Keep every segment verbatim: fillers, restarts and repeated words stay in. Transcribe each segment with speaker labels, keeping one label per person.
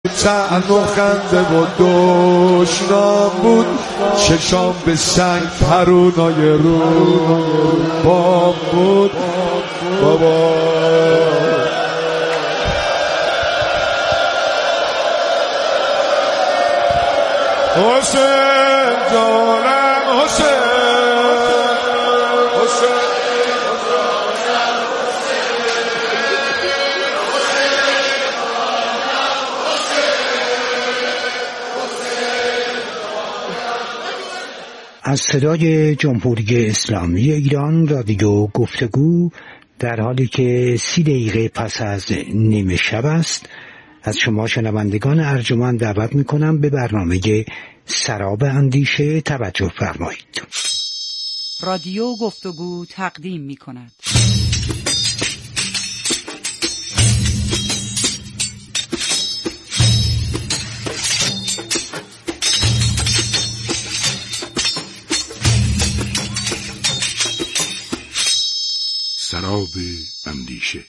Speaker 1: طعن و خنده و دشنام بود، چشام به سنگ پرونای رو بام بود. بابا حسین جانم، حسین حسین
Speaker 2: از صدای جمهوری اسلامی ایران رادیو گفتگو در حالی که سی دقیقه پس از نیمه شب است، از شما شنوندگان ارجمند دعوت میکنم به برنامه سراب اندیشه توجه فرمایید.
Speaker 3: رادیو گفتگو تقدیم میکند
Speaker 4: سراب اندیشه.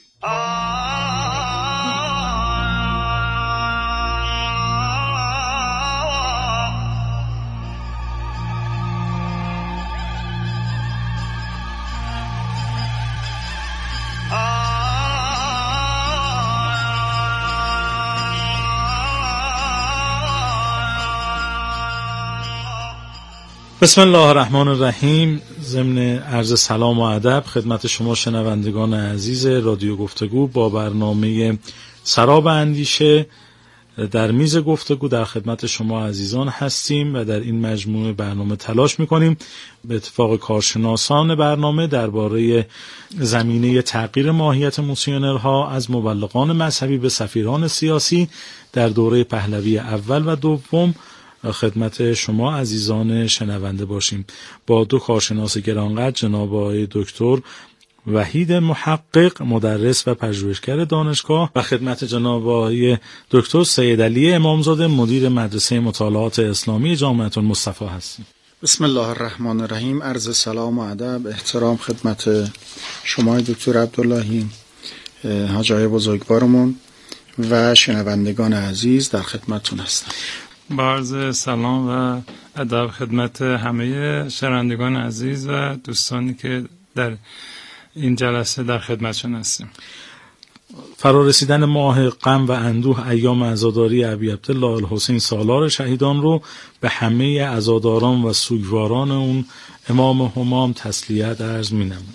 Speaker 5: بسم الله الرحمن الرحیم. ضمن عرض سلام و ادب خدمت شما شنوندگان عزیز رادیو گفتگو با برنامه سراب اندیشه در میز گفتگو در خدمت شما عزیزان هستیم و در این مجموعه برنامه تلاش میکنیم به اتفاق کارشناسان برنامه درباره زمینه تغییر ماهیت موسیونرها از مبلغان مذهبی به سفیران سیاسی در دوره پهلوی اول و دوم خدمت شما عزیزان شنونده باشیم. با دو کارشناس گرانقدر جناب آقای دکتر وحید محقق مدرس و پژوهشگر دانشگاه و خدمت جناب آقای دکتر سید علی امامزاده مدیر مدرسه مطالعات اسلامی جامعه المصطفی هستیم.
Speaker 6: بسم الله الرحمن الرحیم. عرض سلام و ادب احترام خدمت شما دکتر عبداللهی حاج آقای بزرگوارمون و شنوندگان عزیز در خدمتتون هستم.
Speaker 7: با عرض سلام و ادب خدمت همه شنوندگان عزیز و دوستانی که در این جلسه در خدمتشون هستیم.
Speaker 5: فرارسیدن ماه غم و اندوه ایام عزاداری ابی عبدالله الحسین سالار شهیدان رو به همه عزاداران و سوگواران اون امام همام تسلیت عرض می‌نماییم.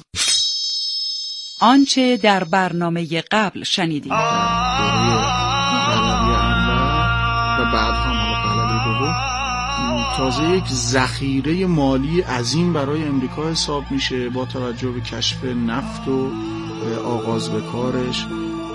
Speaker 3: آنچه در برنامه قبل شنیدیم
Speaker 6: و بعد هم تازه یک ذخیره مالی عظیم برای امریکا حساب میشه با توجه به کشف نفت و آغاز به کارش.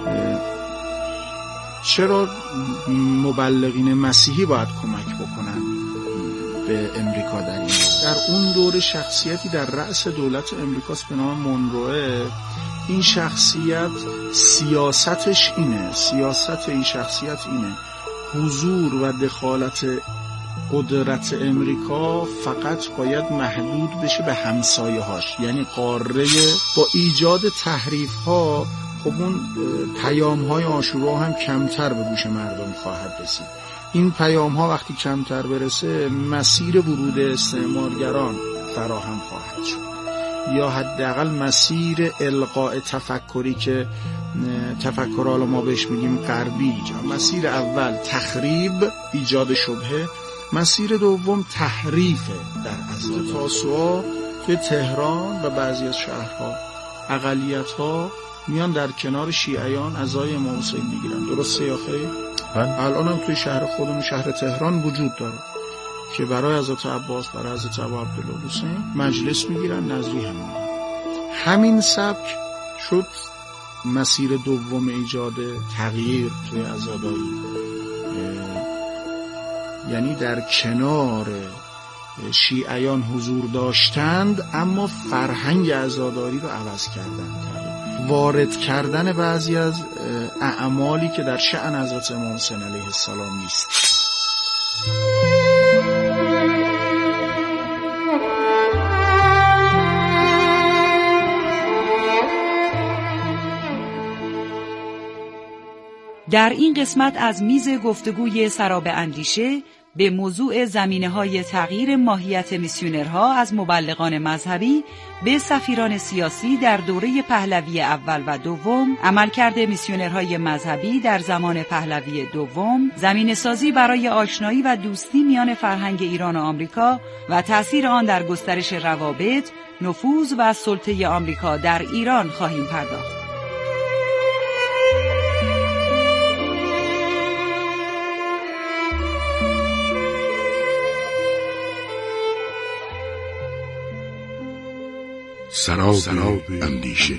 Speaker 6: چرا مبلغین مسیحی باید کمک بکنن به امریکا در این در اون دور شخصیتی در رأس دولت امریکاست به نام مونروه. این شخصیت سیاستش اینه سیاست این شخصیت اینه حضور و دخالت قدرت امریکا فقط باید محدود بشه به همسایه هاش، یعنی قاره. با ایجاد تحریف ها خب اون پیام های عاشورا هم کمتر به گوش مردم خواهد رسید. این پیام ها وقتی کمتر برسه مسیر ورود استعمارگران فراهم خواهد شد، یا حداقل مسیر القاء تفکری که تفکر حالا ما بهش میگیم غربی. مسیر اول تخریب، ایجاد شبهه، مسیر دوم تحریفه. در اصل تاسوعا توی تهران و بعضی از شهرها اقلیت‌ها میان در کنار شیعیان عزای امام حسین میگیرن. درسته یا خیر؟ الان هم توی شهر خودمون شهر تهران وجود داره که برای حضرت عباس، برای حضرت ابو عبدالله حسین مجلس میگیرن، نظری هم میگیرن. همین سبک شد مسیر دوم ایجاد تغییر توی عزاداری، یعنی در کنار شیعیان حضور داشتند اما فرهنگ عزاداری رو عوض کردند، وارد کردن بعضی از اعمالی که در شأن حضرت امام حسین علیه السلام نیست.
Speaker 3: در این قسمت از میز گفتگوی سراب اندیشه به موضوع زمینه‌های تغییر ماهیت میسیونرها از مبلغان مذهبی به سفیران سیاسی در دوره پهلوی اول و دوم، عملکرد میسیونرهای مذهبی در زمان پهلوی دوم، زمینه‌سازی برای آشنایی و دوستی میان فرهنگ ایران و آمریکا و تأثیر آن در گسترش روابط، نفوذ و سلطه آمریکا در ایران خواهیم پرداخت.
Speaker 4: سراب اندیشه.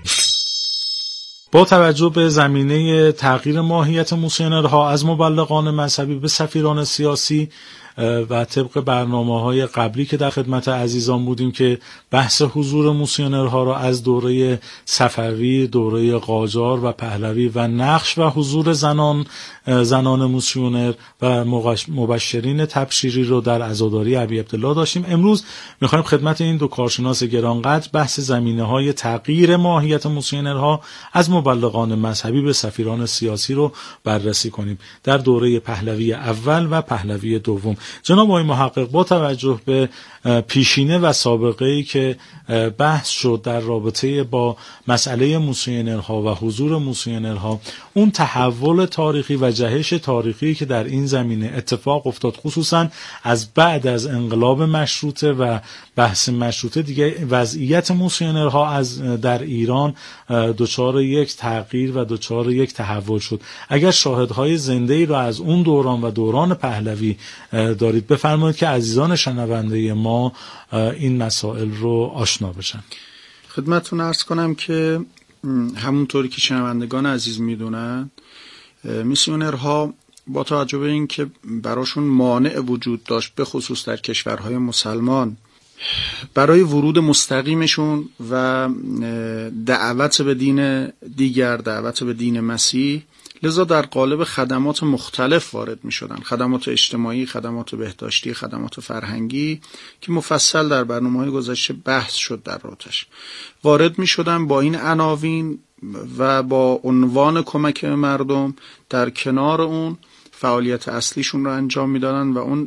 Speaker 5: با توجه به زمینه تغییر ماهیت میسیونرها از مبلغان مذهبی به سفیران سیاسی و طبق برنامه‌های قبلی که در خدمت عزیزان بودیم که بحث حضور میسیونرها را از دوره صفوی، دوره قاجار و پهلوی و نقش و حضور زنان زنان میسیونر و مبشرین تبشیری رو در عزاداری ابی عبدالله داشتیم. امروز می‌خوایم خدمت این دو کارشناس گرانقدر بحث زمینه‌های تغییر ماهیت میسیونرها از مبلغان مذهبی به سفیران سیاسی رو بررسی کنیم در دوره پهلوی اول و پهلوی دوم. جناب آقای محقق، با توجه به پیشینه و سابقه‌ای که بحث شد در رابطه با مسئله میسیونرها و حضور میسیونرها، اون تحول تاریخی و جهش تاریخی که در این زمینه اتفاق افتاد، خصوصا از بعد از انقلاب مشروطه و بحث مشروطه، دیگه وضعیت میسیونرها از در ایران دچار یک تغییر و دچار یک تحول شد. اگر شاهدهای زنده‌ای را از اون دوران و دوران پهلوی دارید، بفرمایید که عزیزان شنونده ما این مسائل رو آشنا بشن.
Speaker 6: خدمتتون عرض کنم که همونطوری که شنوندگان عزیز میدونن، میسیونرها با توجه به این که براشون مانع وجود داشت، به خصوص در کشورهای مسلمان، برای ورود مستقیمشون و دعوت به دین دیگر، دعوت به دین مسیح، لذا در قالب خدمات مختلف وارد می شدن، خدمات اجتماعی، خدمات بهداشتی، خدمات فرهنگی که مفصل در برنامه‌های گذشته بحث شد در رابطش، وارد می شدن با این عناوین و با عنوان کمک مردم. در کنار اون فعالیت اصلیشون رو انجام می دادن و اون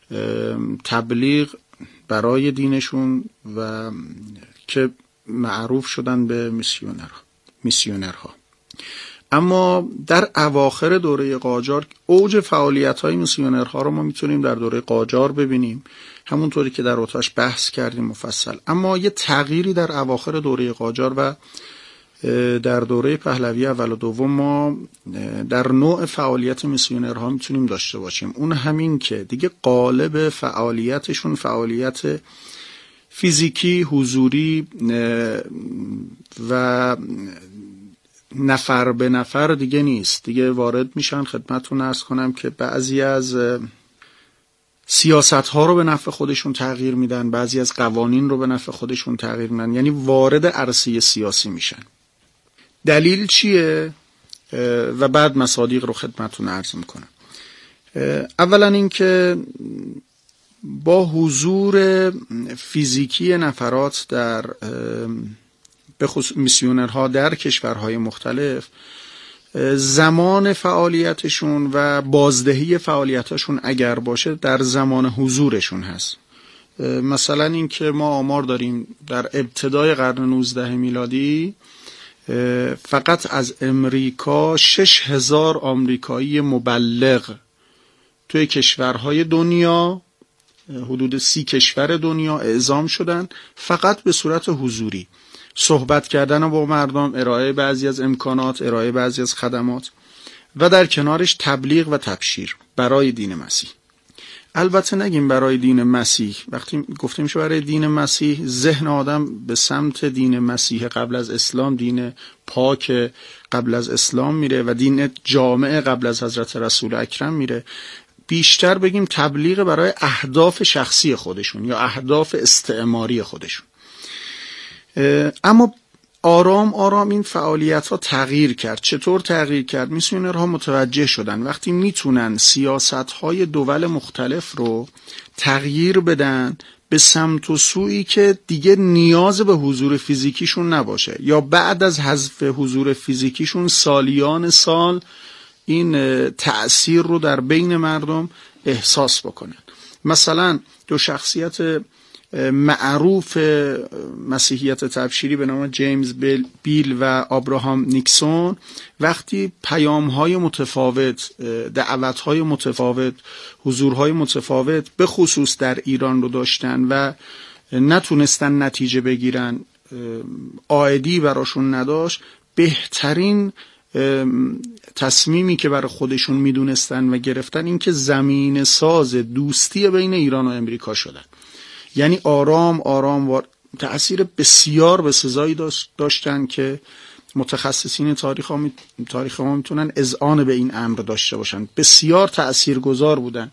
Speaker 6: تبلیغ برای دینشون و که معروف شدن به میسیونر میسیونرها. اما در اواخر دوره قاجار اوج فعالیت‌های میسیونرها رو ما میتونیم در دوره قاجار ببینیم، همونطوری که در اتاش بحث کردیم مفصل. اما یه تغییری در اواخر دوره قاجار و در دوره پهلوی اول و دوم ما در نوع فعالیت میسیونرها میتونیم داشته باشیم. اون همین که دیگه قالب فعالیتشون فعالیت فیزیکی، حضوری و نفر به نفر دیگه نیست. دیگه وارد میشن، خدمتتون عرض کنم که بعضی از سیاست ها رو به نفع خودشون تغییر میدن، بعضی از قوانین رو به نفع خودشون تغییر میدن، یعنی وارد عرصه سیاسی میشن. دلیل چیه؟ و بعد مصادیق رو خدمتتون عرض میکنم. اولا این که با حضور فیزیکی نفرات در به خصوص میسیونرها در کشورهای مختلف، زمان فعالیتشون و بازدهی فعالیتاشون اگر باشه در زمان حضورشون هست. مثلا این که ما آمار داریم در ابتدای قرن نوزدهم میلادی فقط از امریکا شش هزار آمریکایی مبلغ توی کشورهای دنیا، حدود سی کشور دنیا اعزام شدن، فقط به صورت حضوری، صحبت کردن با مردم، ارائه بعضی از امکانات، ارائه بعضی از خدمات و در کنارش تبلیغ و تبشیر برای دین مسیح. البته نگیم برای دین مسیح، وقتی گفته میشه برای دین مسیح، ذهن آدم به سمت دین مسیح قبل از اسلام، دین پاک قبل از اسلام میره و دین جامع قبل از حضرت رسول اکرم میره. بیشتر بگیم تبلیغ برای اهداف شخصی خودشون یا اهداف استعماری خودشون. اما آرام آرام این فعالیت ها تغییر کرد. چطور تغییر کرد؟ میسیونرها متوجه شدن وقتی میتونن سیاست های دول مختلف رو تغییر بدن به سمت و سویی که دیگه نیاز به حضور فیزیکیشون نباشه، یا بعد از حذف حضور فیزیکیشون سالیان سال این تأثیر رو در بین مردم احساس بکنن. مثلا دو شخصیت معروف مسیحیت تبشیری به نام جیمز بیل و آبراهام نیکسون وقتی پیام‌های متفاوت، دعوت‌های متفاوت، حضورهای متفاوت به خصوص در ایران رو داشتن و نتونستن نتیجه بگیرن، عائدی براشون نداشت، بهترین تصمیمی که برای خودشون میدونستن و گرفتن این که زمین ساز دوستی بین ایران و امریکا شدن. یعنی آرام آرام و تأثیر بسیار بسزایی داشتن که متخصصین تاریخ ها, تاریخ ها میتونن اذعان به این امر داشته باشن. بسیار تأثیرگذار بودن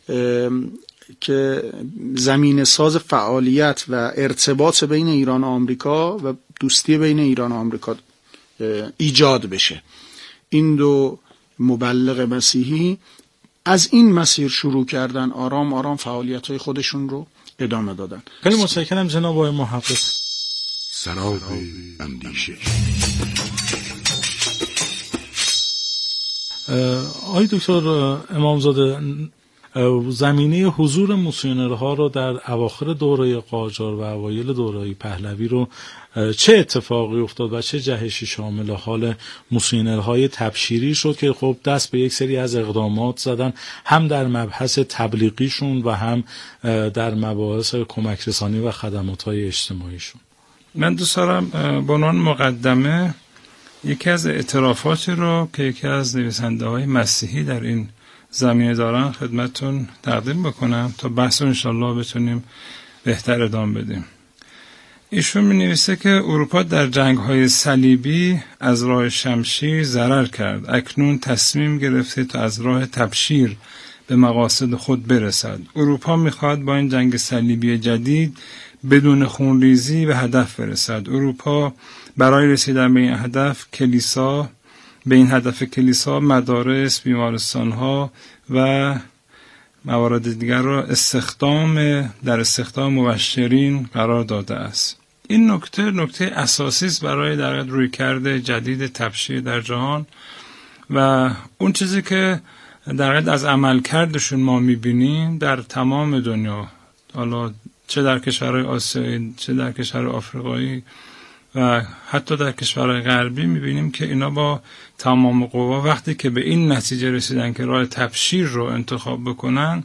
Speaker 6: که زمین ساز فعالیت و ارتباط بین ایران و آمریکا و دوستی بین ایران و آمریکا ایجاد بشه. این دو مبلغ مسیحی از این مسیر شروع کردن، آرام آرام فعالیت‌های خودشون رو ادامه دادن.
Speaker 5: خیلی متشکرم جناب آقای محقق.
Speaker 4: سراب اندیشه.
Speaker 5: آقای دکتر امامزاده، زمینه حضور میسیونرها رو در اواخر دوره قاجار و اوایل دوره پهلوی رو چه اتفاقی افتاد و چه جهشی شامل حال میسیونرهای تبشیری شد که خب دست به یک سری از اقدامات زدن، هم در مبحث تبلیغیشون و هم در مباحث کمک رسانی و خدمات‌های اجتماعیشون؟
Speaker 7: من دوست دارم به عنوان مقدمه یکی از اعترافاتی رو که یکی از نویسنده‌های مسیحی در این زمینه دارن خدمتتون تقدیم بکنم تا بحث رو انشالله بتونیم بهتر ادامه بدیم. ایشون می نویسه که اروپا در جنگ‌های صلیبی از راه شمشیر ضرر کرد. اکنون تصمیم گرفته تا از راه تبشیر به مقاصد خود برسد. اروپا می‌خواد با این جنگ صلیبی جدید بدون خونریزی به هدف برسد. اروپا برای رسیدن به این هدف کلیسا به این هدف کلیسا، مدارس، بیمارستان‌ها و موارد دیگر را استخدام در استخدام مبشرین قرار داده است. این نکته نکته اساسی است برای در رویکرد جدید تبشیر در جهان و اون چیزی که در از عملکردشون ما می‌بینیم در تمام دنیا، حالا چه در کشورهای آسیایی چه در کشورهای آفریقایی و حتی در کشورهای غربی می‌بینیم که اینا با تمام قوا وقتی که به این نتیجه رسیدن که راه تبشیر رو انتخاب بکنن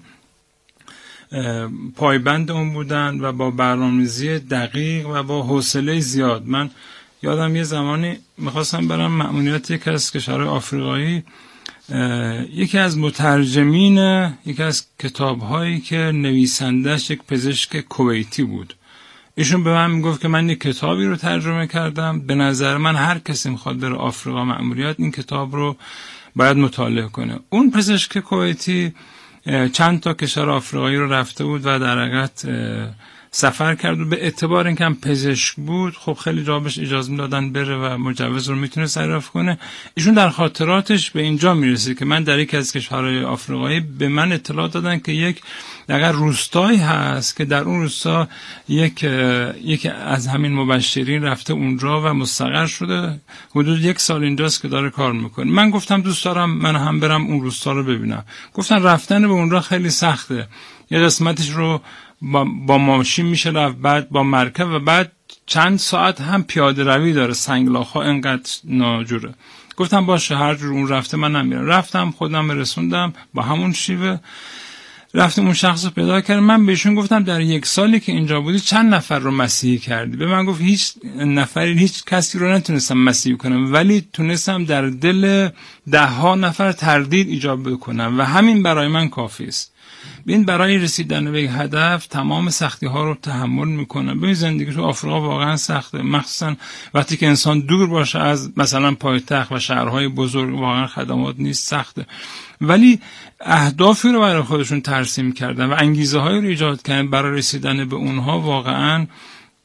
Speaker 7: پایبند اون بودن و با برنامه‌ریزی دقیق و با حوصله زیاد. من یادم یه زمانی میخواستم برم مأموریت یکی از کشورهای آفریقایی، یکی از مترجمین یکی از کتاب‌هایی که نویسندش یک پزشک کویتی بود، ایشون به من میگفت که من یک کتابی رو ترجمه کردم، به نظر من هر کسی میخواد بره آفریقا مأموریت این کتاب رو باید مطالعه کنه. اون پزشک کویتی چند تا کشور آفریقایی رو رفته بود و در حقیقت سفر کرد و به اعتبار اینکه هم پزشک بود خب خیلی جا بهش اجازه میدادن بره و مجوز رو میتونه صرف کنه. ایشون در خاطراتش به اینجا میرسه که من در یکی از کشورهای آفریقایی به من اطلاع دادن که یک در روستایی هست که در اون روستا یک یک از همین مبشرین رفته اونجا و مستقر شده، حدود یک سال اینجاست که داره کار میکنه. من گفتم دوست دارم من هم برم اون روستا رو ببینم. گفتن رفتن به اونجا خیلی سخته، یه قسمتش رو با, با ماشین میشه رفت، بعد با مرکب و بعد چند ساعت هم پیاده روی داره، سنگلاخ‌ها انقدر ناجوره. گفتم باشه هر جور اون رفته من نمیرم. رفتم خودم رسوندم با همون شیوه، رفتم اون شخص رو پیدا کردم. من بهشون گفتم در یک سالی که اینجا بودی چند نفر رو مسیحی کردی؟ به من گفت هیچ نفری هیچ کسی رو نتونستم مسیحی کنم، ولی تونستم در دل ده ها نفر تردید ایجاد بکنم و همین برای من کافی است. این برای رسیدن به هدف تمام سختی ها رو تحمل میکنه. ببین زندگی تو آفریقا واقعا سخته، مخصوصا وقتی که انسان دور باشه از مثلا پایتخت و شهرهای بزرگ، واقعا خدمات نیست، سخته. ولی اهدافی رو برای خودشون ترسیم کردن و انگیزه هایی رو ایجاد کردن برای رسیدن به اونها واقعا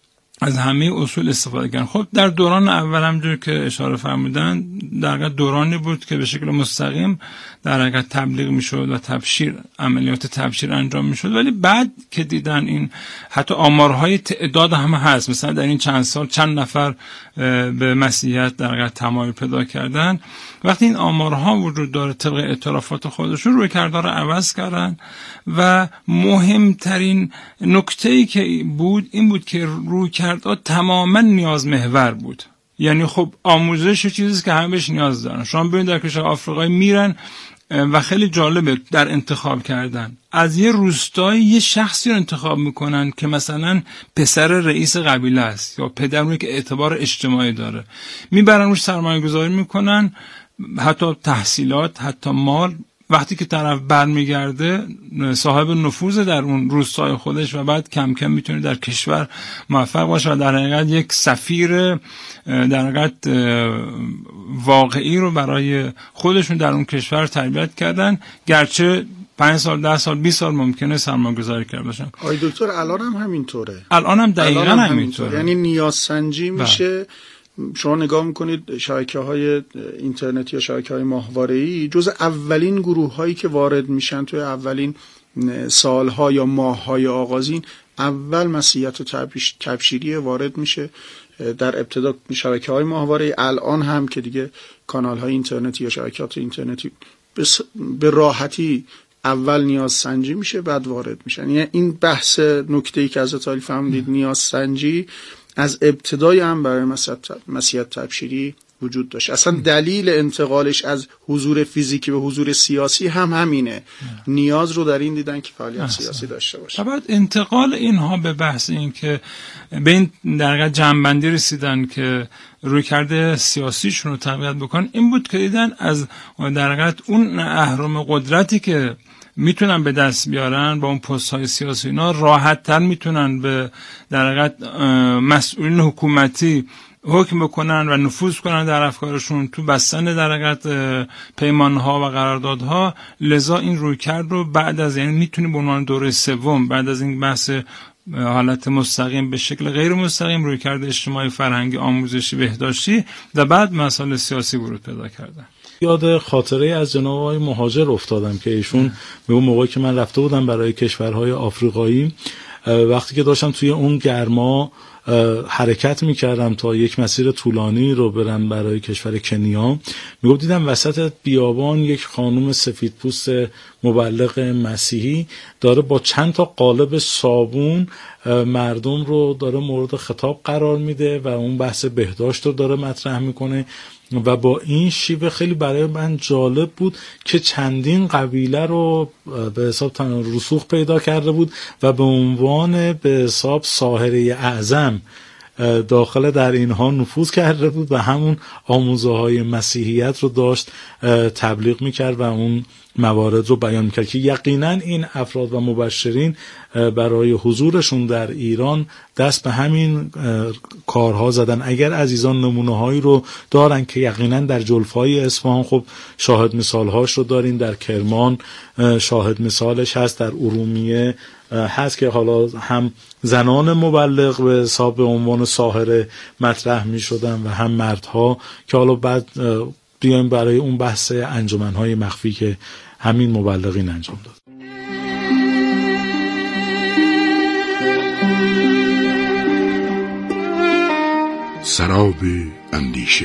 Speaker 7: از همه اصول استفاده کردن. خب در دوران اول همونجور که اشاره فرمودن در حقیقت دورانی بود که به شکل مستقیم در حقیقت تبلیغ میشد و تبشیر، عملیات تبشیر انجام میشد، ولی بعد که دیدن این حتی آمارهای تعداد هم هست، مثلا در این چند سال چند نفر به مسیحیت در حقیقت تمایل پیدا کردن، وقتی این آمارها وجود داره طبق اعترافات خودشون رویکردها رو عوض کردن و مهمترین نکته‌ای که بود این بود که رویکردها تماما نیاز محور بود. یعنی خب آموزش چیزی که همه بهش نیاز دارن. شما ببینید در کشور آفریقایی میرن و خیلی جالبه در انتخاب کردن، از یه روستایی یه شخصی رو انتخاب میکنن که مثلا پسر رئیس قبیله است یا پدر اون که اعتبار اجتماعی داره، میبرن روش سرمایه گذاری میکنن، حتی تحصیلات، حتی مال. وقتی که طرف برمیگرده صاحب نفوذ در اون روستای خودش و بعد کم کم میتونه در کشور موفق باشه و در حقیقت یک سفیر در حقیقت واقعی رو برای خودشون در اون کشور تربیت کردن، گرچه پنج سال، ده سال، بیست سال ممکنه سرمایه‌گذاری کرده باشن.
Speaker 6: آی دکتر الان هم همینطوره.
Speaker 7: الان هم دقیقاً
Speaker 6: هم
Speaker 7: همینطوره.
Speaker 6: همینطوره. یعنی نیاز سنجی میشه. شما نگاه میکنید شبکه‌های اینترنتی یا شبکه‌های ماهواره‌ای جز اولین گروه‌هایی که وارد میشن توی اولین سالها یا ماه‌های آغازین، اول مسیحیت و تبشیری وارد میشه. در ابتدا شبکه‌های ماهواره‌ای، الان هم که دیگه کانال‌های اینترنتی یا شبکه‌های اینترنتی به راحتی اول نیاز سنجی میشه بعد وارد میشن. یعنی این بحث نکته‌ای که از تعریف فهمیدید نیاز سنجی از ابتدای هم برای مسیحیت تبشیری وجود داشت. اصلا دلیل انتقالش از حضور فیزیکی به حضور سیاسی هم همینه. نیاز رو در این دیدن که فعالیت سیاسی داشته باشه.
Speaker 7: بعد انتقال اینها به بحث این که به این در حقیقت جنبندی رسیدن که رویکرد سیاسیشون رو تقویت بکنن، این بود که دیدن از در حقیقت اون اهرم قدرتی که میتونن به دست بیارن با اون پست های سیاسی، اینا راحت تر میتونن به در حقیقت مسئولین حکومتی حکم بکنن و نفوذ کنن در افکارشون تو بستن در حقیقت پیمان ها و قراردادها. لذا این رویکرد رو بعد از، یعنی میتونی به عنوان دوره سوم بعد از این بحث حالت مستقیم به شکل غیر مستقیم رویکرد اجتماعی، فرهنگی، آموزشی، بهداشتی و بعد مسائل سیاسی ورود پیدا کردن.
Speaker 5: یاد خاطره از جناب آقای مهاجر افتادم که ایشون به اون موقعی که من رفته بودم برای کشورهای آفریقایی، وقتی که داشتم توی اون گرما حرکت میکردم تا یک مسیر طولانی رو برم برای کشور کنیا، میگفت دیدم وسط بیابان یک خانم سفیدپوست مبلغ مسیحی داره با چند تا قالب صابون مردم رو داره مورد خطاب قرار میده و اون بحث بهداشت رو داره مطرح میکنه و با این شیوه خیلی برای من جالب بود که چندین قبیله رو به حساب رسوخ پیدا کرده بود و به عنوان به حساب ساحره اعظم داخل در اینها نفوذ کرده بود و همون آموزه های مسیحیت رو داشت تبلیغ میکرد و اون موارد رو بیان میکرد که یقینا این افراد و مبشرین برای حضورشون در ایران دست به همین کارها زدن. اگر عزیزان نمونه هایی رو دارن که یقینا در جلفای اصفهان خب شاهد مثالهاش رو داریم، در کرمان شاهد مثالش هست، در ارومیه هست که حالا هم زنان مبلغ به حساب به عنوان ساحره مطرح می شدن و هم مردها که حالا بعد بیایم برای اون بحث انجمنهای مخفی که همین مبلغین انجام داد.
Speaker 4: سراب اندیشه.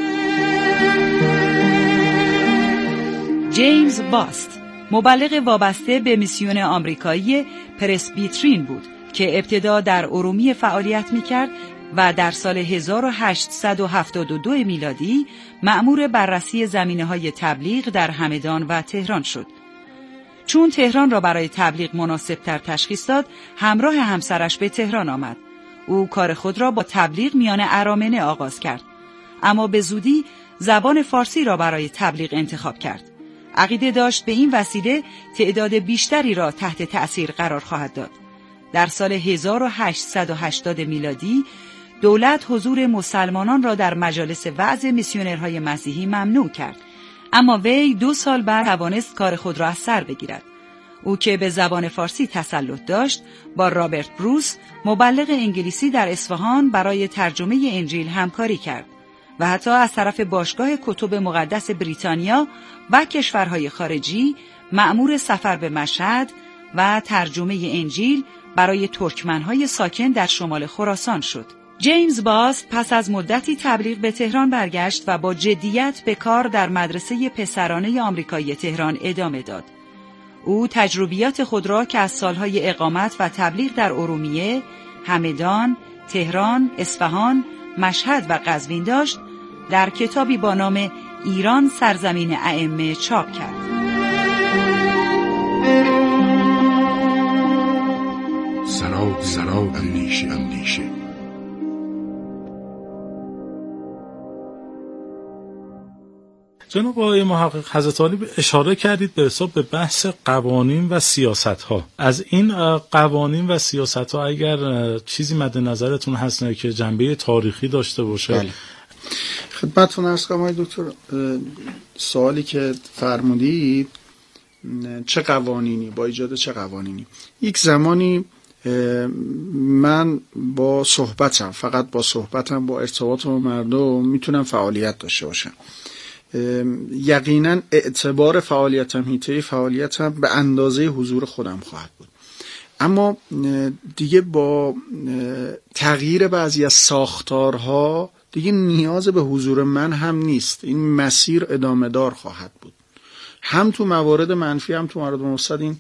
Speaker 3: جیمز باست مبلغ وابسته به میسیون آمریکایی پرسبیترین بود که ابتدا در ارومیه فعالیت می‌کرد و در سال هزار و هشتصد و هفتاد و دو میلادی مأمور بررسی زمینه‌های تبلیغ در همدان و تهران شد. چون تهران را برای تبلیغ مناسب‌تر تشخیص داد، همراه همسرش به تهران آمد. او کار خود را با تبلیغ میان ارامنه آغاز کرد، اما به زودی زبان فارسی را برای تبلیغ انتخاب کرد. عقیده داشت به این وسیله تعداد بیشتری را تحت تأثیر قرار خواهد داد. در سال هزار و هشتصد و هشتاد میلادی دولت حضور مسلمانان را در مجالس وعظ میسیونرهای مسیحی ممنوع کرد، اما وی دو سال بعد توانست کار خود را از سر بگیرد. او که به زبان فارسی تسلط داشت با رابرت بروس مبلغ انگلیسی در اصفهان برای ترجمه انجیل همکاری کرد و حتی از طرف باشگاه کتب مقدس بریتانیا و کشورهای خارجی مأمور سفر به مشهد و ترجمه انجیل برای ترکمنهای ساکن در شمال خراسان شد. جیمز باز پس از مدتی تبلیغ به تهران برگشت و با جدیت به کار در مدرسه پسرانه آمریکایی تهران ادامه داد. او تجربیات خود را که از سالهای اقامت و تبلیغ در ارومیه، همدان، تهران، اصفهان، مشهد و قزوین داشت، در کتابی با نام ایران سرزمین ائمه چاپ کرد.
Speaker 4: سراب سراب اندیشه اندیشه
Speaker 5: جناب آقای محقق حضرت عالی اشاره کردید به حساب به بحث قوانین و سیاست ها. از این قوانین و سیاست ها اگر چیزی مد نظرتون هست نه که جنبه تاریخی داشته باشه؟
Speaker 6: بله. خدمتتون عرض کنم آقای دکتر، سوالی که فرمودید چه قوانینی، با ایجاد چه قوانینی، یک زمانی من با صحبتم، فقط با صحبتم، با ارتباط با مردم میتونم فعالیت داشته باشم. یقینا اعتبار فعالیتم، حیطه فعالیتم به اندازه حضور خودم خواهد بود. اما دیگه با تغییر بعضی از ساختارها دیگه نیاز به حضور من هم نیست. این مسیر ادامه دار خواهد بود، هم تو موارد منفی هم تو موارد مثبت این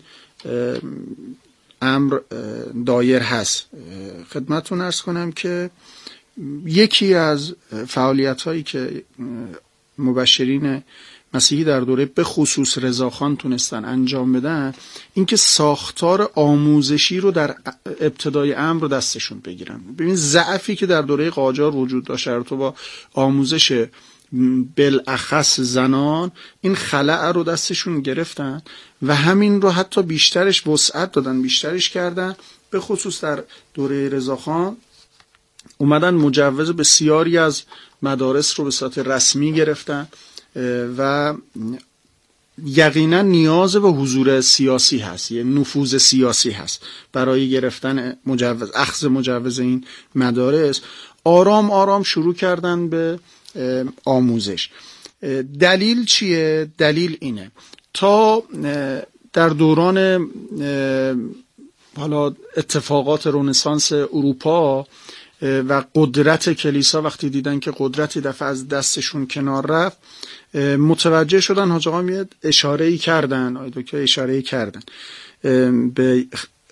Speaker 6: امر دایر هست. خدمتتون عرض کنم که یکی از فعالیت هایی که مبشرین مسیحی در دوره به خصوص رضاخان تونستن انجام بدن این که ساختار آموزشی رو در ابتدای امر رو دستشون بگیرن. ببین ضعفی که در دوره قاجار وجود داشت تو با آموزش بالاخص زنان، این خلأ رو دستشون گرفتن و همین رو حتی بیشترش وسعت دادن، بیشترش کردن. به خصوص در دوره رضاخان اومدن مجوز بسیاری از مدارس رو به صورت رسمی گرفتن و یقینا نیاز به حضور سیاسی هست، یه نفوذ سیاسی هست برای گرفتن مجوز، اخذ مجوز این مدارس. آرام آرام شروع کردن به آموزش. دلیل چیه؟ دلیل اینه تا در دوران حالا اتفاقات رنسانس اروپا و قدرت کلیسا، وقتی دیدن که قدرتی دفعه از دستشون کنار رفت، متوجه شدن. حاج آقا میاد اشاره‌ای کردن، آقای دکتر اشاره‌ای کردن به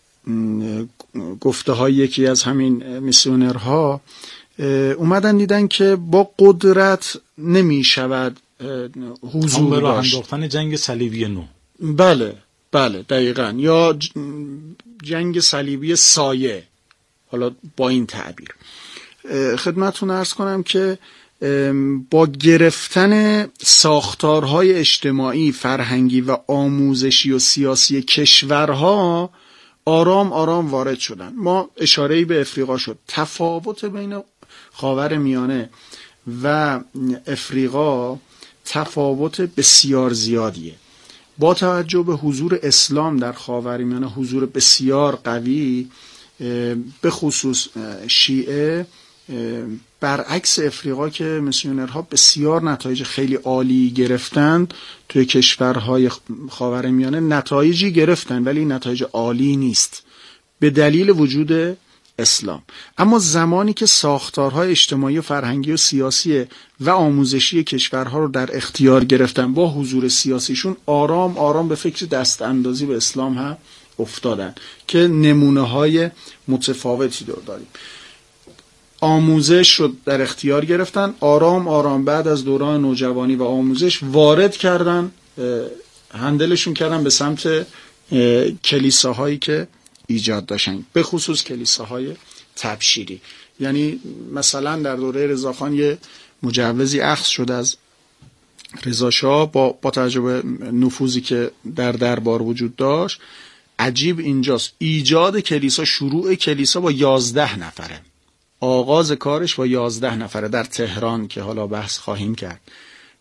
Speaker 6: گفته های یکی از همین میسیونرها، اومدن دیدن که با قدرت نمی شود حضور داشت.
Speaker 5: انداختن جنگ صلیبی نو.
Speaker 6: بله بله دقیقاً، یا جنگ صلیبی سایه، حالا با این تعبیر. خدمتتون عرض کنم که با گرفتن ساختارهای اجتماعی، فرهنگی و آموزشی و سیاسی کشورها آرام آرام وارد شدن. ما اشاره‌ای به افریقا شد. تفاوت بین خاورمیانه و افریقا تفاوت بسیار زیادیه. با توجه به حضور اسلام در خاورمیانه، حضور بسیار قوی، به خصوص شیعه، برعکس افریقا که میسیونرها بسیار نتایج خیلی عالی گرفتند توی کشورهای خاورمیانه، نتایجی گرفتن ولی نتایج عالی نیست به دلیل وجود اسلام. اما زمانی که ساختارهای اجتماعی و فرهنگی و سیاسی و آموزشی کشورها رو در اختیار گرفتن با حضور سیاسیشون، آرام آرام به فکر دست اندازی به اسلام هم افتادن که نمونه های متفاوتی داریم. آموزش رو در اختیار گرفتن، آرام آرام بعد از دوران نوجوانی و آموزش وارد کردن، هندلشون کردن به سمت کلیساهایی که ایجاد داشتن، به خصوص کلیساهای تبشیری. یعنی مثلا در دوره رضاخان یه مجوزی اخذ شد از رضا شاه با با توجه به نفوذی که در دربار وجود داشت. عجیب اینجاست، ایجاد کلیسا، شروع کلیسا با یازده نفره، آغاز کارش با یازده نفره در تهران که حالا بحث خواهیم کرد.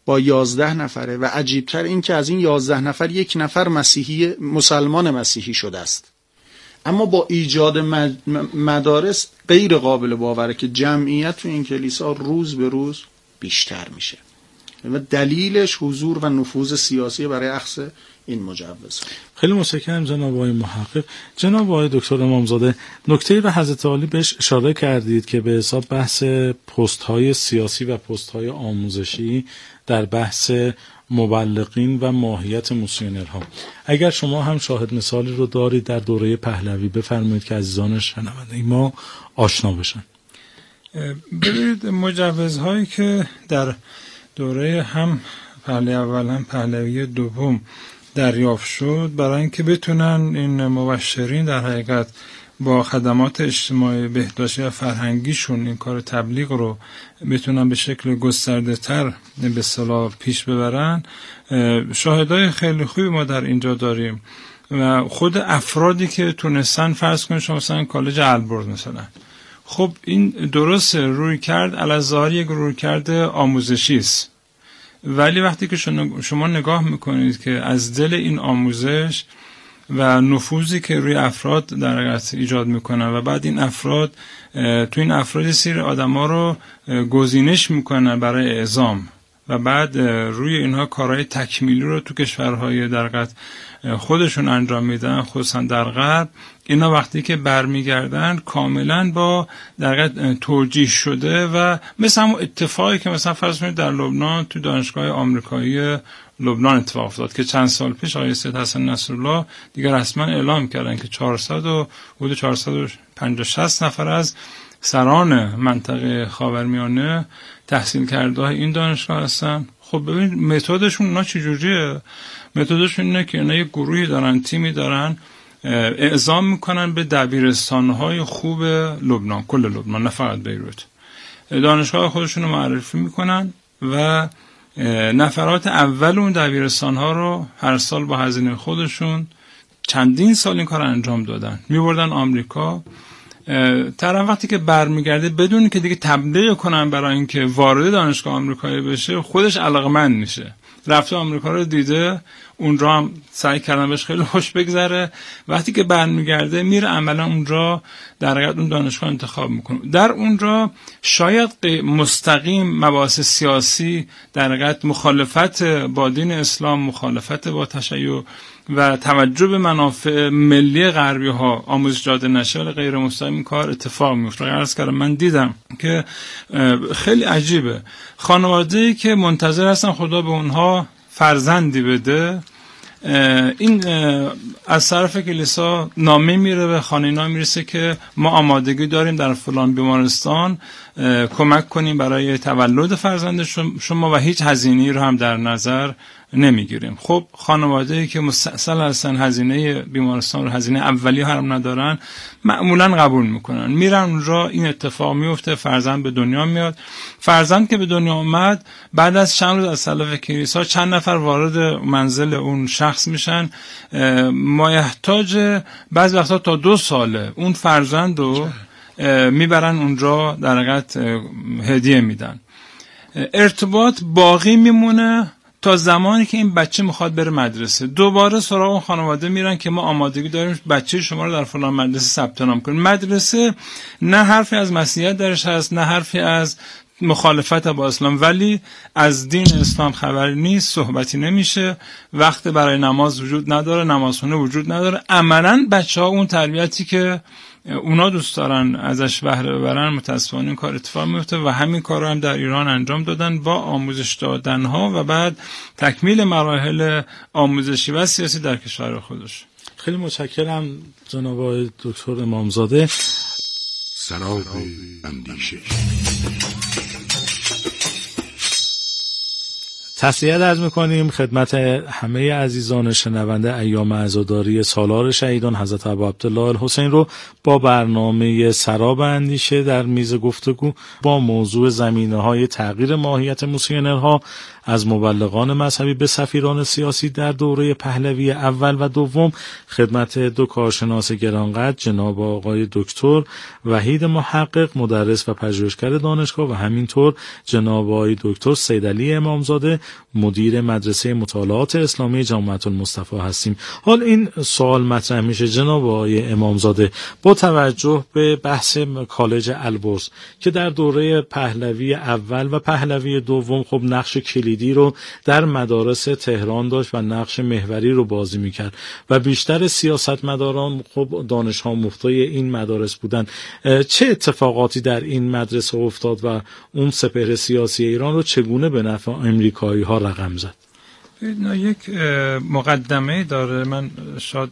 Speaker 6: با یازده نفره و عجیبتر این که از این یازده نفر یک نفر مسیحی مسلمان مسیحی شده است. اما با ایجاد مدارس غیر قابل باوره که جمعیت تو این کلیسا روز به روز بیشتر میشه و دلیلش حضور و نفوذ سیاسی برای اخذ این مجوز.
Speaker 5: خیلی متشکرم جناب آقای محقق. جناب آقای دکتر امامزاده، نکته‌ای رو حضرت عالی بهش اشاره کردید که به حساب بحث پست‌های سیاسی و پست‌های آموزشی در بحث مبلغین و ماهیت میسیونرها. اگر شما هم شاهد مثالی رو دارید در دوره پهلوی بفرمایید که عزیزان شنونده ما آشنا بشن.
Speaker 7: ببینید مجوزهایی که در دوره هم پهلوی اول هم پهلوی دوم دریافت شد برای اینکه بتونن این مبشرین در حقیقت با خدمات اجتماعی بهداشتی و فرهنگیشون این کار تبلیغ رو بتونن به شکل گسترده تر به اصطلاح پیش ببرن، شاهدای خیلی خوبی ما در اینجا داریم و خود افرادی که تونستن، فرض کنید شما مثلا کالج البرز مثلا، خب این درست روی کرد الازهار یک روی کرد آموزشی است، ولی وقتی که شما نگاه میکنید که از دل این آموزش و نفوذی که روی افراد در حقیقت ایجاد میکنن و بعد این افراد تو این افراد سیر آدما رو گزینش میکنن برای اعزام و بعد روی اینها کارهای تکمیلی رو تو کشورهای در حقیقت خودشون انجام میدن، خصوصا در غرب، اینا وقتی که برمیگردن کاملا با در حقیقت توجیه شده و مثل همون اتفاقی که مثلا فرض کنید در لبنان تو دانشگاه آمریکایی لبنان اتفاق افتاد که چند سال پیش آقای سید حسن نصرالله دیگر رسما اعلام کردن که چهارصد و حدود چهارصد و پنجاه شصت نفر از سران منطقه خاورمیانه تحصیل کرده این دانشگاه هستن. خب ببینید متدشون اونا چجوریه؟ متدشون اینه که اینا یک گروهی دارن، تیمی دارن، اعزام میکنن به دبیرستانهای خوب لبنان، کل لبنان، نه فقط بیروت. دانشگاه خودشون رو معرفی میکنن و نفرات اول اون دبیرستانها رو هر سال با هزینه خودشون چندین سال این کار انجام دادن، میبردن آمریکا. طرف وقتی که برمیگرده بدون که دیگه تبلیغ کنن برای اینکه وارد دانشگاه آمریکایی بشه، خودش علاقمند میشه، رفته آمریکا رو دیده، اونجا هم سعی کردن بهش خیلی خوش بگذره، وقتی که برمیگرده میره عملا اونجا در حقیقت اون دانشگاه انتخاب میکنه. در اونجا شاید مستقیم مباحث سیاسی در حقیقت مخالفت با دین اسلام، مخالفت با تشیع و توجه به منافع ملی غربی ها آموزش داده نشه، ولی غیر مستقیم این کار اتفاق میفته. عرض کردم من دیدم که خیلی عجیبه، خانواده‌ای که منتظر هستن خدا به اونها فرزندی بده، این از طرف کلیسا نامه میره به خانه اینا میرسه که ما آمادگی داریم در فلان بیمارستان کمک کنیم برای تولد فرزند شما و هیچ هزینه‌ای رو هم در نظر نمیگیریم. خب خانواده‌ای که مستأصل هستن، هزینه بیمارستان رو، هزینه اولیه هم ندارن، معمولا قبول میکنن، میرن اونجا، این اتفاق میفته، فرزند به دنیا میاد. فرزند که به دنیا اومد، بعد از چند روز از سلف کلیسا چند نفر وارد منزل اون شخص میشن، مایحتاج بعضی وقتا تا دو ساله اون فرزند رو میبرن اونجا در حقیقت هدیه میدن. ارتباط باقی میمونه تا زمانی که این بچه میخواد بره مدرسه. دوباره سراغ اون خانواده میرن که ما آمادگی داریم بچه شما رو در فلان مدرسه ثبت نام کنیم. مدرسه نه حرفی از مسیحیت درش هست، نه حرفی از مخالفت با اسلام، ولی از دین اسلام خبری نیست، صحبتی نمیشه، وقت برای نماز وجود نداره، نمازخونه وجود نداره. عملاً بچه‌ها اون تربیتی که اونا دوست دارن ازش بهره ببرن، متاسفانه این کار اتفاق میفته و همین کار رو هم در ایران انجام دادن با آموزش دادنها و بعد تکمیل مراحل آموزشی و سیاسی در کشور خودش.
Speaker 5: خیلی متشکرم جناب آقای دکتر امامزاده.
Speaker 4: سراب اندیشه.
Speaker 5: تسلیت عرض می‌کنیم خدمت همه عزیزان شنونده ایام عزاداری سالار شهیدان حضرت ابا عبدالله الحسین رو با برنامه سراب اندیشه در میز گفتگو با موضوع زمینه‌های تغییر ماهیت میسیونرها از مبلغان مذهبی به سفیران سیاسی در دوره پهلوی اول و دوم خدمت دو کارشناس گرانقدر جناب آقای دکتر وحید محقق مدرس و پژوهشگر دانشگاه و همینطور جناب آقای دکتر سیدعلی امامزاده مدیر مدرسه مطالعات اسلامی جامعه المصطفی هستیم. حال این سوال مطرح میشه جناب آقای امامزاده، با توجه به بحث کالج البرز که در دوره پهلوی اول و پهلوی دوم خب نقش کلیدی رو در مدارس تهران داشت و نقش محوری رو بازی میکرد و بیشتر سیاستمداران خب دانش آموختای این مدارس بودن. چه اتفاقاتی در این مدرسه افتاد و اون سپهر سیاسی ایران رو چگونه به نفع امریکایی ها رقم زد؟
Speaker 7: یک مقدمه داره. من شاید